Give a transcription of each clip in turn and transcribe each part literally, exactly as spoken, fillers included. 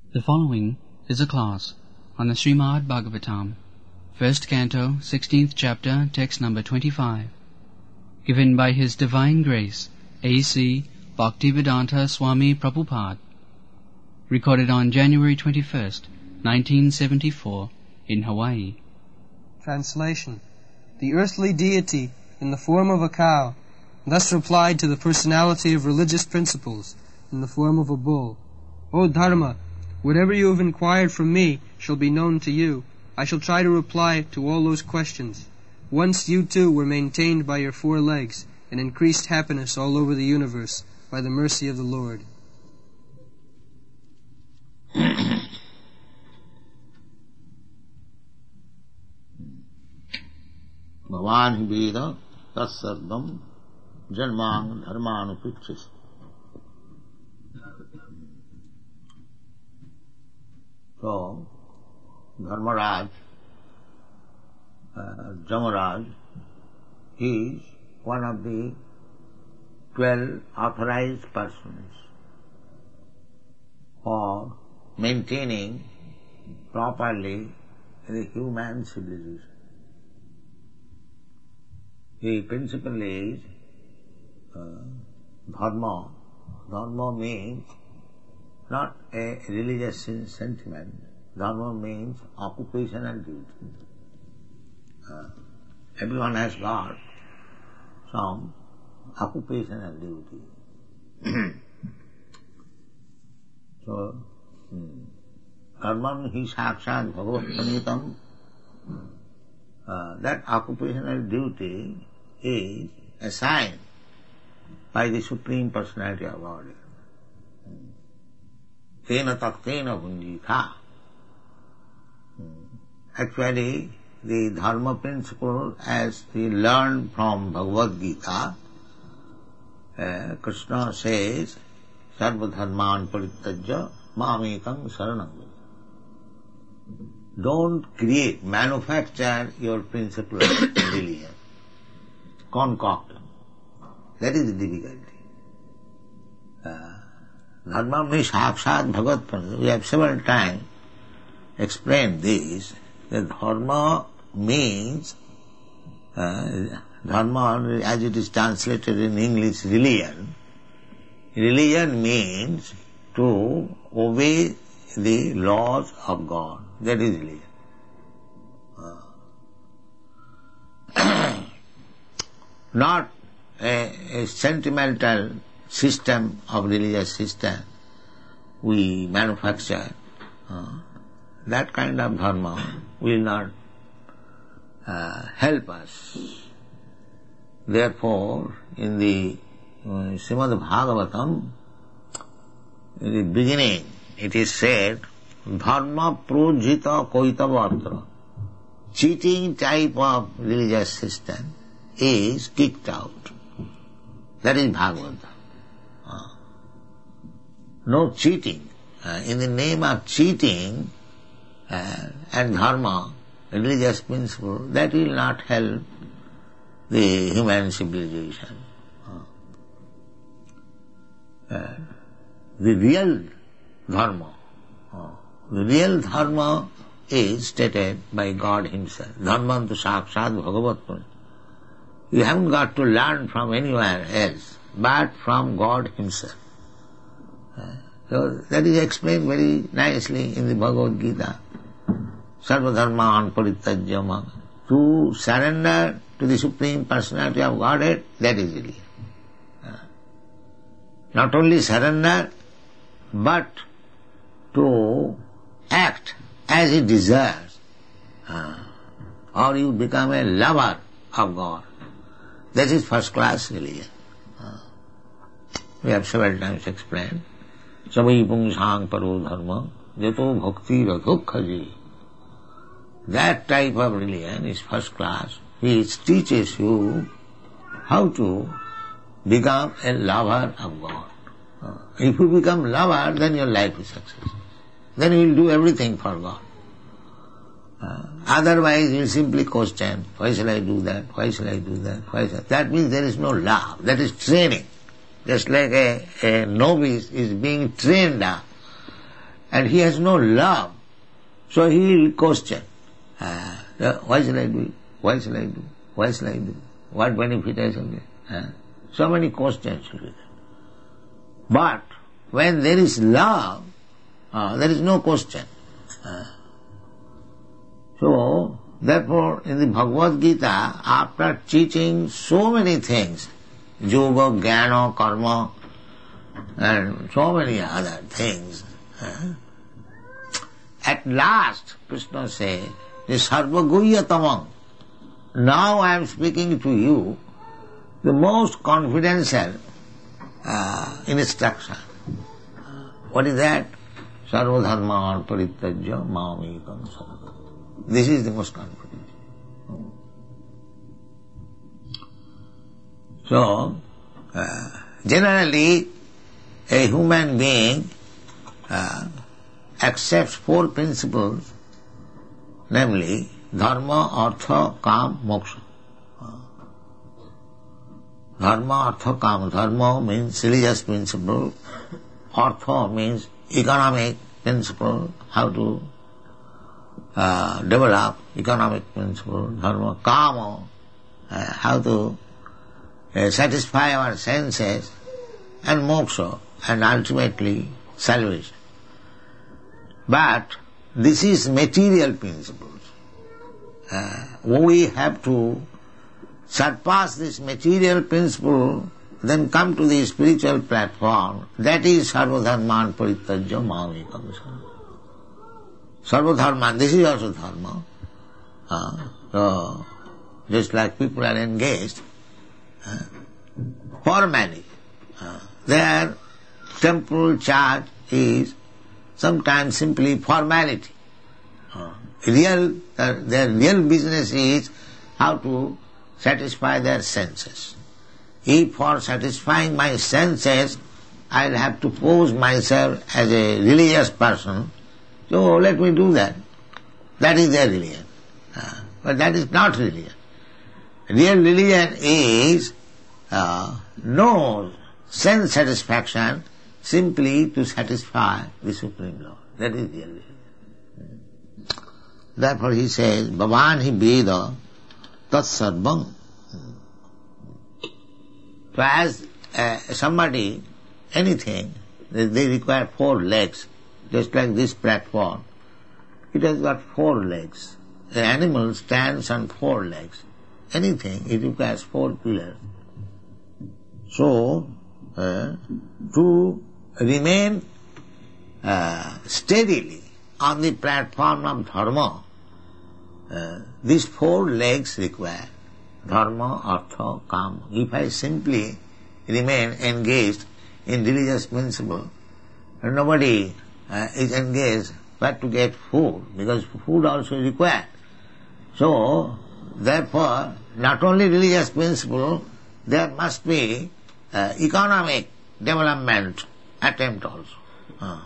The following is a class on the Srimad Bhagavatam, first canto, sixteenth chapter, text number twenty-five, given by His Divine Grace, A C Bhaktivedanta Swami Prabhupada, recorded on January twenty-first, nineteen seventy-four, in Hawaii. Translation. The earthly deity, in the form of a cow, thus replied to the personality of religious principles, in the form of a bull, O Dharma, whatever you have inquired from me shall be known to you. I shall try to reply to all those questions. Once you too were maintained by your four legs, and increased happiness all over the universe by the mercy of the Lord. Bhavan Veda Tassarvam Janmang Dharmanupichis. So, Dharmaraj, uh, Jamaraj, is one of the twelve authorized persons for maintaining properly the human civilization. The principle is uh, dharma. Dharma means not a religious sentiment. Dharma means occupation and duty. Uh, everyone has got some occupation and duty. So, karman hi sakshat bhagavat pranitam. Uh, that occupational duty is assigned by the Supreme Personality of Godhead. Tena taktena bhunjitha. Actually, the dharma principle as we learned from Bhagavad Gita, uh, Krishna says, Sarva dharman parittajya mamekam saranam. Don't create, manufacture your principle of religion. Concoct. That is the difficulty. Uh, Dharma means sakshat bhagat pranita. We have several times explained this. That dharma means, uh, dharma as it is translated in English, religion. Religion means to obey the laws of God. That is religion. Uh, not a, a sentimental system of religious system we manufacture. Uh, that kind of dharma will not uh, help us. Therefore, in the uh, Srimad Bhagavatam, in the beginning, it is said, dharma projita koitavatra. Cheating type of religious system is kicked out. That is Bhagavata. Uh, no cheating. Uh, in the name of cheating uh, and dharma, religious principle, that will not help the human civilization. Uh, uh, the real dharma, uh, the real dharma is stated by God Himself. Dharmantu sakshat bhagavat. You haven't got to learn from anywhere else, but from God Himself. Uh, so that is explained very nicely in the Bhagavad Gita. Sarva dharman parittajya. To surrender to the Supreme Personality of Godhead, that is religion. Uh, not only surrender, but to act as He desires, uh, or you become a lover of God. That is first class religion. Uh, we have several times explained. Savai pungsang paro dharma jato bhakti radhokhaji. That type of religion is first class, which teaches you how to become a lover of God. Uh, if you become lover, then your life is successful. Then you will do everything for God. Uh, otherwise you will simply question, why shall I do that, why shall I do that, why shall I? That means there is no love, that is training. Just like a, a novice is being trained up and he has no love, so he will question, uh, why shall I do it? Why shall I do? Why shall I do? What benefit I shall get? Uh, so many questions will be there. But when there is love, uh, there is no question. Uh, so, therefore, in the Bhagavad Gita, after teaching so many things, yoga, jnana, karma, and so many other things, uh, at last, Krishna says, Sarva Tamam. Now I am speaking to you the most confidential uh, instruction. What is that? Sarva dharma parityajya mamekam sarva. This is the most confidential. So, uh, generally, a human being uh, accepts four principles, namely dharma, artha, kam, moksha. Dharma, artha, kam. Dharma means religious principle. Artha means economic principle, how to uh, develop economic principle. Dharma, kama, uh, how to uh, satisfy our senses. And moksha, and ultimately salvation. But this is material principles. Uh, we have to surpass this material principle, then come to the spiritual platform. That is sarvadharman parityajya mamekam sarva. Sarvadharman, this is also dharma. Uh, so just like people are engaged uh, formally. Uh, their temple church is sometimes simply formality. Uh, real, uh, their real business is how to satisfy their senses. If for satisfying my senses I'll have to pose myself as a religious person, so let me do that. That is their religion. Uh, but that is not religion. Real religion is uh, no sense satisfaction simply to satisfy the Supreme Lord. That is real religion. Therefore he says, Bhavan hi veda tat sarvam. So as uh, somebody, anything, they, they require four legs, just like this platform. It has got four legs. The animal stands on four legs. Anything, it requires four pillars. So, uh, to remain uh, steadily on the platform of dharma, uh, these four legs require dharma, artha, kama. If I simply remain engaged in religious principle, nobody uh, is engaged but to get food, because food also is required. So, therefore, not only religious principle, there must be uh, economic development attempt also. Uh,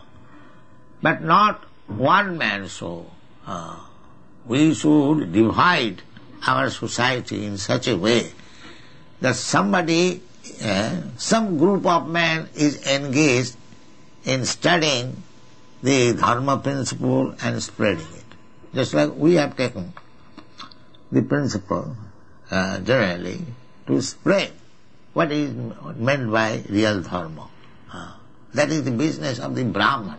but not one man show. Uh, we should divide our society in such a way that somebody, uh, some group of men is engaged in studying the dharma principle and spreading it. Just like we have taken the principle uh, generally to spread what is meant by real dharma. Uh, that is the business of the Brahman.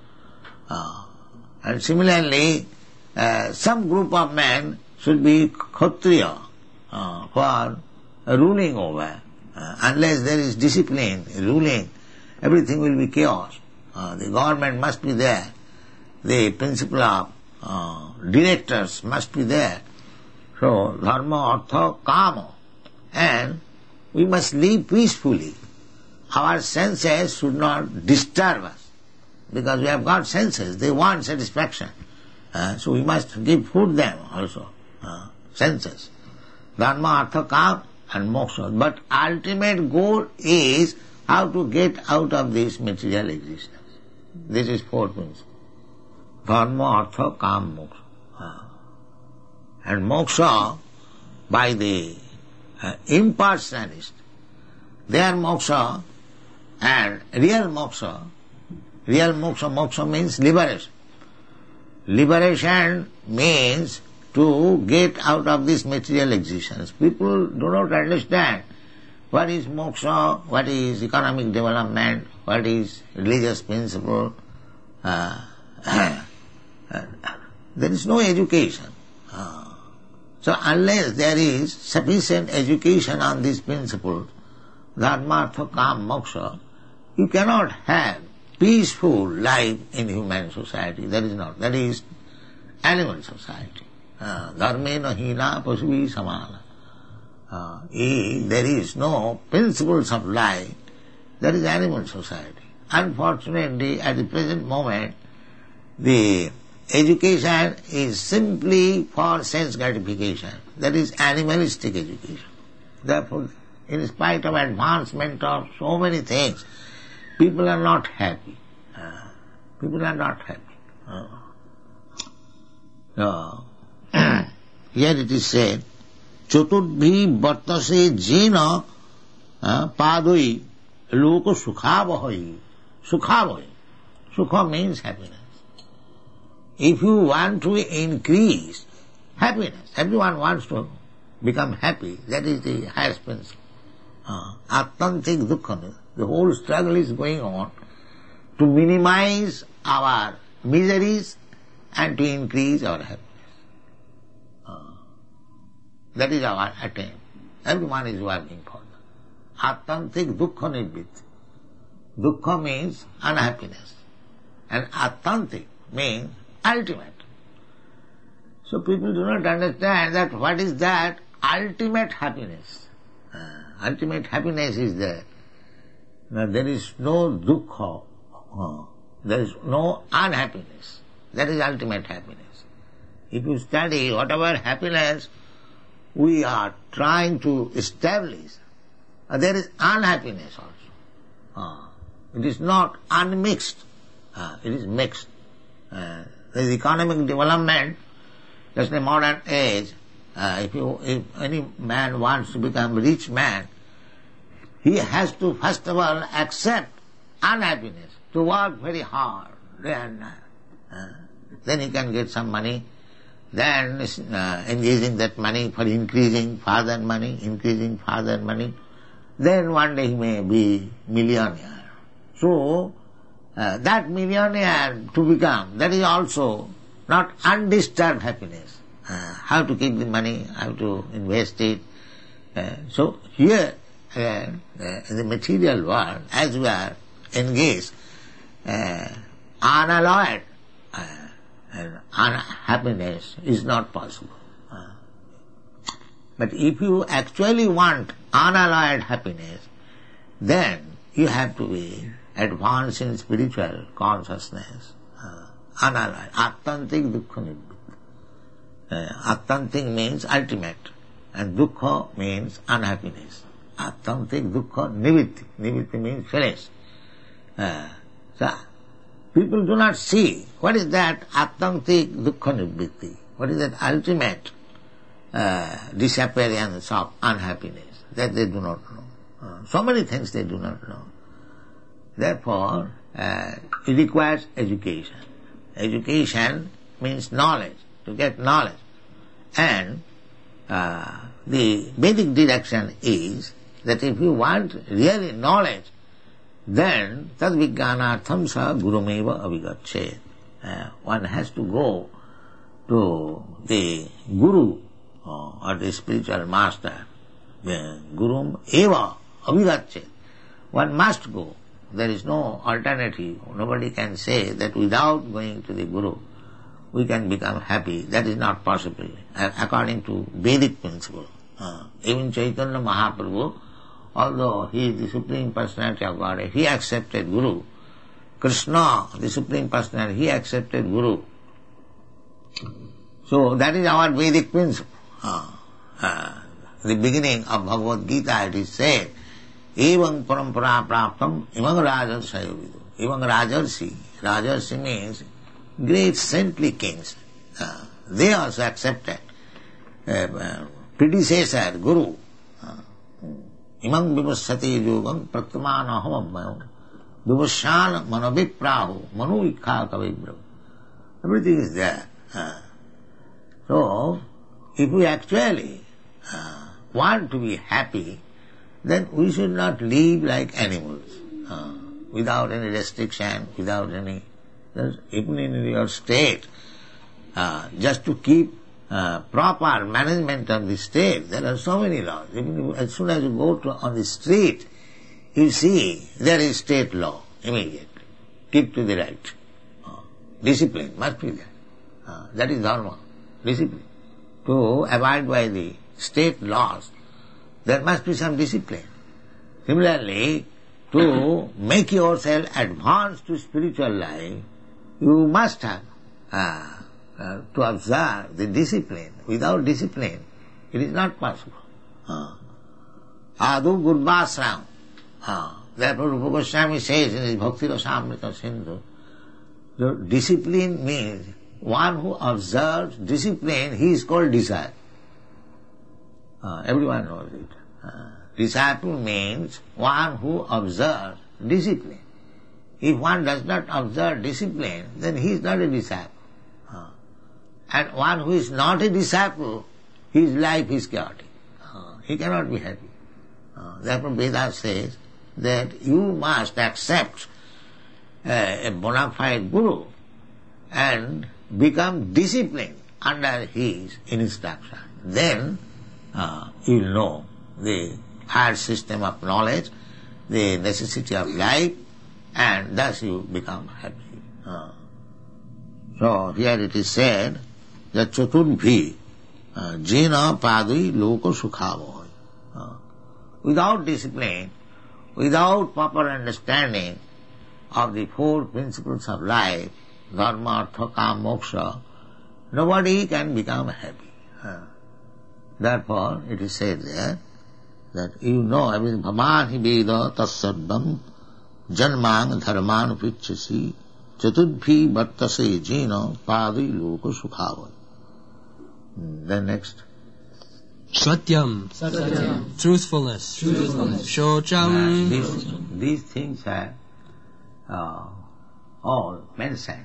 Uh, and similarly, uh, some group of men should be Kshatriya uh, for ruling over. Uh, unless there is discipline, ruling, everything will be chaos. Uh, the government must be there. The principle of uh, directors must be there. So, dharma, artha, kama. And we must live peacefully. Our senses should not disturb us, because we have got senses, they want satisfaction. Uh, so we must give food them also, uh, senses. Dharma, artha, kama and moksha. But ultimate goal is how to get out of this material existence. This is four things. Dharma, artha, kama, moksha. Uh, and moksha, by the uh, impersonalist, their moksha and real moksha Real moksha, moksha means liberation. Liberation means to get out of this material existence. People do not understand what is moksha, what is economic development, what is religious principle. Uh, there is no education. Uh, so unless there is sufficient education on these principles, dharma, artha, kam, moksha, you cannot have peaceful life in human society. That is not. That is animal society. Dharmena hina pasuvi samana. Uh, if there is no principles of life, that is animal society. Unfortunately, at the present moment, the education is simply for sense gratification. That is animalistic education. Therefore, in spite of advancement of so many things, people are not happy. Uh, people are not happy. Uh, uh, here it is said, Chaturdhi Vartase Jena Padoi Loko Sukhavahai. Sukhavahai. Sukha means happiness. If you want to increase happiness, everyone wants to become happy, that is the highest principle. Attantik dukkha. The whole struggle is going on to minimize our miseries and to increase our happiness. Uh, that is our attempt. Everyone is working for that. Attantik dukkha nirvritti. Dukkha means unhappiness. And attantik means ultimate. So people do not understand that what is that ultimate happiness. Uh, ultimate happiness is there. Now there is no dukkha, uh, there is no unhappiness. That is ultimate happiness. If you study whatever happiness we are trying to establish, uh, there is unhappiness also. Uh, it is not unmixed, uh, it is mixed. Uh, there is economic development, just in a modern age. Uh, if, you, if any man wants to become a rich man, he has to first of all accept unhappiness, to work very hard, then, uh, then he can get some money, then uh, engaging that money for increasing further money, increasing further money, then one day he may be millionaire. So, uh, that millionaire to become, that is also not undisturbed happiness. Uh, how to keep the money, how to invest it. Uh, so here, uh, uh, in the material world, as we are engaged, uh, unalloyed uh, and unhappiness is not possible. Uh, but if you actually want unalloyed happiness, then you have to be advanced in spiritual consciousness. Uh, unalloyed. Attantik dukkha nirvritti. Uh, Attantik means ultimate, and dukkha means unhappiness. Attantik dukkha nivritti. Nivritti means finish. Uh, so, people do not see what is that attantik dukkha nivritti. What is that ultimate uh, disappearance of unhappiness? That they do not know. Uh, so many things they do not know. Therefore, uh, it requires education. Education means knowledge, to get knowledge. And uh, the Vedic direction is that if you want really knowledge, then tad vijnanartham sa gurumeva avigachet. Uh, one has to go to the guru uh, or the spiritual master. The gurum eva avigachet. One must go. There is no alternative. Nobody can say that without going to the guru we can become happy. That is not possible according to Vedic principle. Uh, even Chaitanya Mahaprabhu, although he is the Supreme Personality of Godhead, he accepted Guru. Krishna, the Supreme Personality, he accepted Guru. So that is our Vedic principle. Uh, uh, the beginning of Bhagavad Gita it is said, Evang parampara praptam imang rajarsayo vidu. Evang rajarsi. Rajarsi means great saintly kings. Uh, they also accepted uh, uh, predecessor, Guru. Uh, imang vivassati yogam pratmanaham abhayam. Duvasana manaviprahu, manu ikha kavibra. Everything is there. Uh, so, if we actually uh, want to be happy, then we should not live like animals, uh, without any restriction, without any, even in your state, uh, just to keep uh, proper management of the state. There are so many laws. Even as soon as you go to, on the street, you see there is state law immediately. Keep to the right. Uh, discipline must be there. Uh, that is dharma, discipline. To abide by the state laws, there must be some discipline. Similarly, to make yourself advance to spiritual life, you must have uh, uh, to observe the discipline. Without discipline, it is not possible. Adu Gurvasram. Therefore, Rupa Goswami says in his Bhakti Rasamrita Sindhu, the discipline means one who observes discipline, he is called disciple. Uh, everyone knows it. Uh, disciple means one who observes discipline. If one does not observe discipline, then he is not a disciple. Uh, and one who is not a disciple, his life is chaotic. Uh, he cannot be happy. Uh, therefore Veda says that you must accept uh, a bona fide guru and become disciplined under his instruction. Then uh, you will know the higher system of knowledge, the necessity of life, and thus you become happy. Uh, so here it is said that Chaturdvi jena padui loko sukhavoi. Uh, without discipline, without proper understanding of the four principles of life, dharma, artha, kama, moksha, nobody can become happy. Uh, therefore, it is said there that you know everything. Bhaman hi veda tassarvam janmang dharman vichasi chatudbhi vartase jena padi loko sukhavai. Then next. Satyam, Satyam. Truthfulness, Truthfulness. Shocham. Uh, these, these things are uh, all mentioned.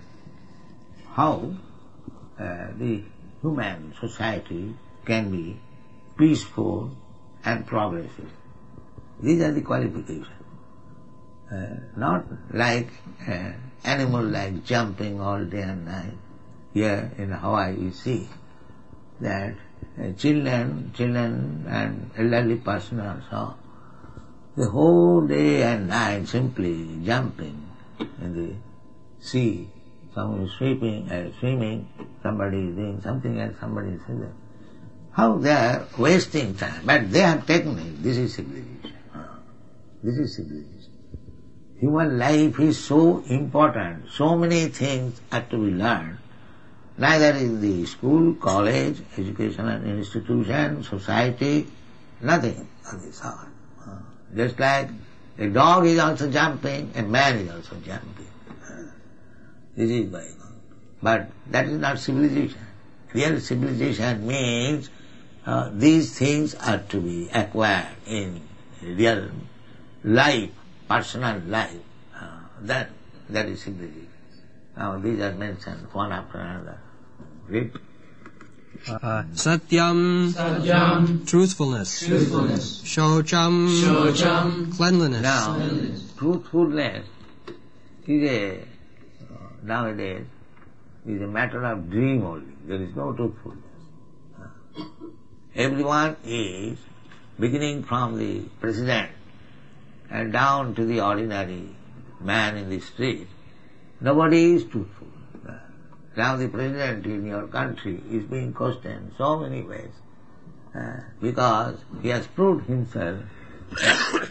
How uh, the human society can be peaceful and progressive. These are the qualifications. Uh, not like uh, animal like jumping all day and night. Here in Hawaii you see that uh, children, children and elderly person also, the whole day and night simply jumping in the sea. Someone is sweeping, uh, swimming, somebody is doing something else, somebody is doing. How they are wasting time, but they have taken it. This is civilization. Uh, this is civilization. Human life is so important, so many things are to be learned. Neither in the school, college, educational institution, society, nothing of this sort. Uh, just like a dog is also jumping, a man is also jumping. Uh, this is going on. But that is not civilization. Real civilization means uh, these things are to be acquired in real life, personal life. Uh, that, that is civilization. Now these are mentioned one after another. Read. Uh, satyam, Satyam. Truthfulness, Truthfulness. Shocham, Shocham. Cleanliness. Now, Cleanliness. truthfulness is a, uh, nowadays, is a matter of dream only. There is no truthfulness. Uh, everyone is, beginning from the president and down to the ordinary man in the street, nobody is truthful. Uh, now the president in your country is being questioned so many ways uh, because he has proved himself. So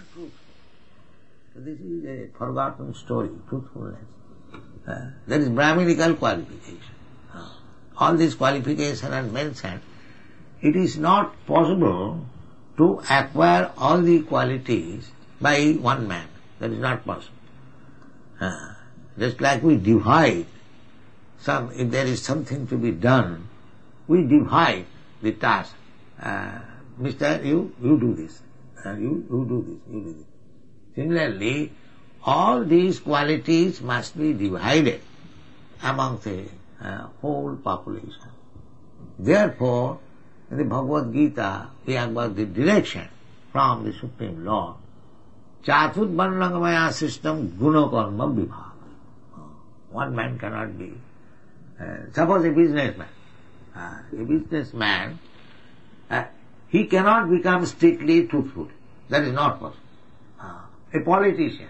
this is a forgotten story, truthfulness. Uh, there is Brahminical qualification. Uh, all these qualifications are mentioned. It is not possible to acquire all the qualities by one man. That is not possible. Uh, just like we divide some, if there is something to be done, we divide the task. Uh, Mister, you, you do this. Uh, you, you do this, you do this. Similarly, all these qualities must be divided among the uh, whole population. Therefore, in the Bhagavad Gita, we have got the direction from the Supreme Lord. Chatud Varnangamaya system guna karma vibhaga. One man cannot be. Uh, suppose a businessman. Uh, a businessman, uh, he cannot become strictly truthful. That is not possible. Uh, a politician,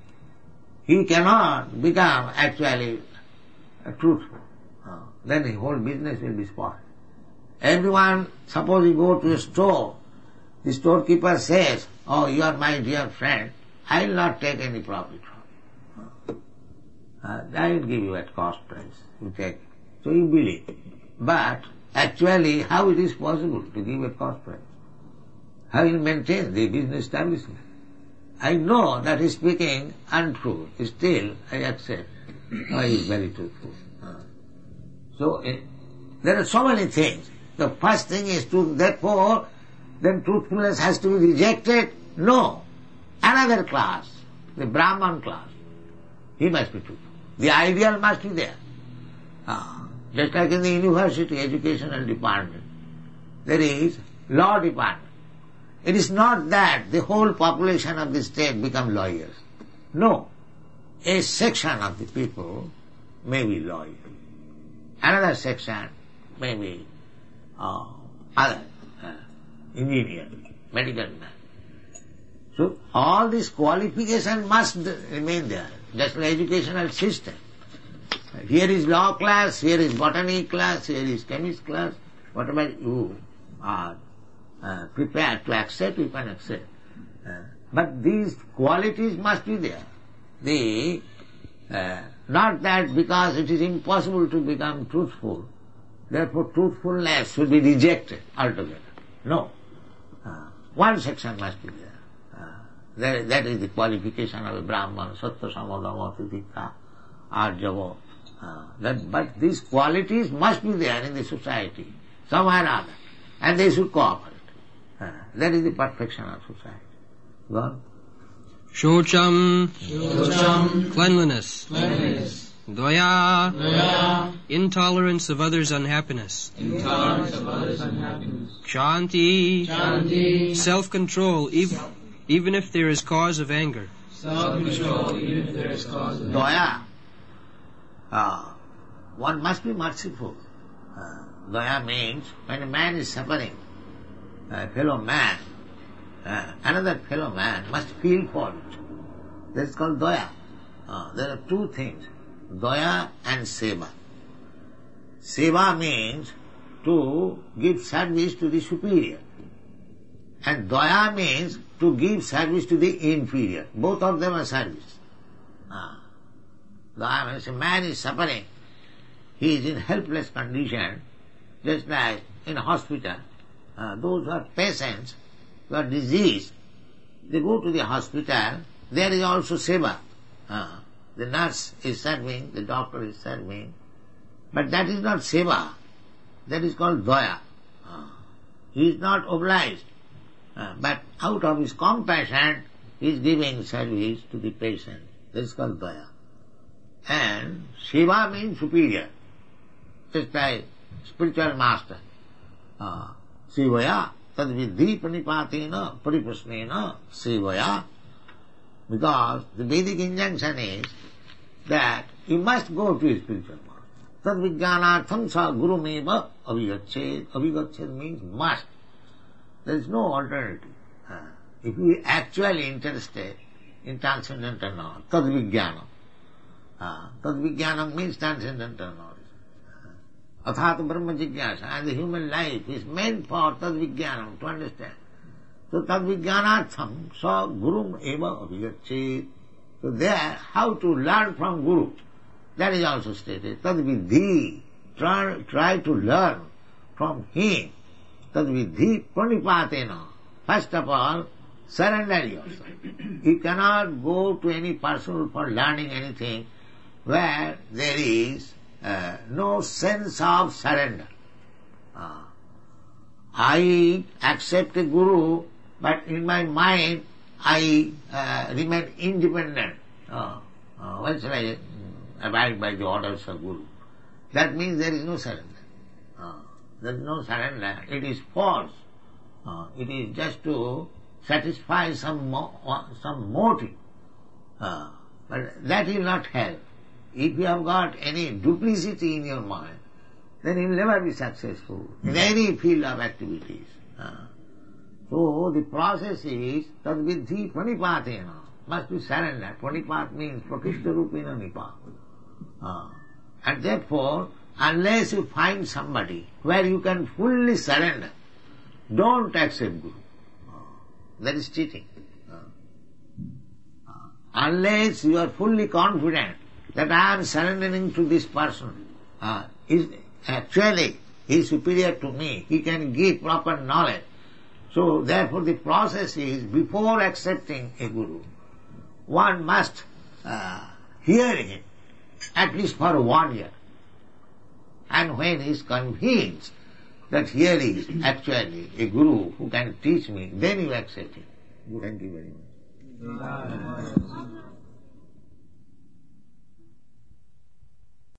he cannot become actually uh, truthful. Uh, then the whole business will be spoiled. Everyone, suppose you go to a store, the storekeeper says, "Oh, you are my dear friend, I will not take any profit from you. Uh, I will give you at cost price. You take it." So you believe. But actually, how it is possible to give at cost price? How will you maintain the business establishment? I know that he is speaking untrue. Still, I accept. Oh, he is very truthful. Uh, so, uh, there are so many things. The first thing is to, therefore, then truthfulness has to be rejected? No. Another class, the Brahman class, he must be truthful. The ideal must be there. Uh, just like in the university educational department, there is law department. It is not that the whole population of the state become lawyers. No. A section of the people may be lawyers. Another section may be uh, other uh, engineer, medical man. So all this qualification must remain there, just like educational system. Here is law class, here is botany class, here is chemist class. Whatever you are uh, prepared to accept, you can accept. Uh, but these qualities must be there. The uh, not that because it is impossible to become truthful, therefore truthfulness should be rejected altogether. No. Uh, one section must be there. Uh, that, that is the qualification of a Brahman, Sattva Samadama Titikha Arjava. Uh, that, but these qualities must be there in the society, somewhere or other, and they should cooperate. Uh, that is the perfection of society. Go on. Shocham, Shocham, cleanliness. cleanliness. Dvaya, Dvaya, intolerance of others' unhappiness. intolerance of others' unhappiness. Shanti, Shanti, self-control, ev- even if there is cause of anger. self-control, even if there is cause of Daya. Uh, one must be merciful. Uh, Daya means when a man is suffering, a fellow man, uh, another fellow man must feel for it. That is called Daya. Uh, there are two things, Daya and Seva. Seva means to give service to the superior. And Daya means to give service to the inferior. Both of them are service. Uh, Daya means a man is suffering. He is in helpless condition, just like in a hospital. Uh, those who are patients, who are diseased, they go to the hospital, there is also seva. Uh, the nurse is serving, the doctor is serving, but that is not seva. That is called daya. Uh, he is not obliged, uh, but out of his compassion, he is giving service to the patient. That is called daya. And seva means superior, just like spiritual master. Uh, Sevaya, tad vidhi pranipatena pariprasnena sevaya. Because the Vedic injunction is that you must go to a spiritual master. Tad vijnanartham sa gurumeva avigached. Avigached means must. There is no alternative. Uh, if you are actually interested in transcendental knowledge, tad vijnanam. Uh, tad vijnanam means transcendental knowledge. Athat Brahma Jigyasa, and the human life is meant for tad vijnanam, to understand. So tad vijnanartham sa gurum eva avigached. So there, how to learn from Guru, that is also stated. Tad vidhi, try, try to learn from him. Tad vidhi pranipatena. First of all, surrender yourself. You cannot go to any person for learning anything where there is Uh, no sense of surrender. Uh, I accept a guru, but in my mind I uh, remain independent. Uh, uh, why shall I abide by the orders of Guru? That means there is no surrender. Uh, there is no surrender. It is false. Uh, it is just to satisfy some mo- some motive. Uh, but that will not help. If you have got any duplicity in your mind, then you will never be successful in any field of activities. Uh, so the process is tadviddhi pranipatena, must be surrender. Pranipat means prakishta rupena nipa. Uh, and therefore, unless you find somebody where you can fully surrender, don't accept Guru. Uh, that is cheating. Uh, uh, unless you are fully confident that I am surrendering to this person, uh, is actually he is superior to me, he can give proper knowledge. So therefore the process is, before accepting a Guru, one must uh, hear him at least for one year. And when he is convinced that here is actually a Guru who can teach me, then you accept him. Thank you very much.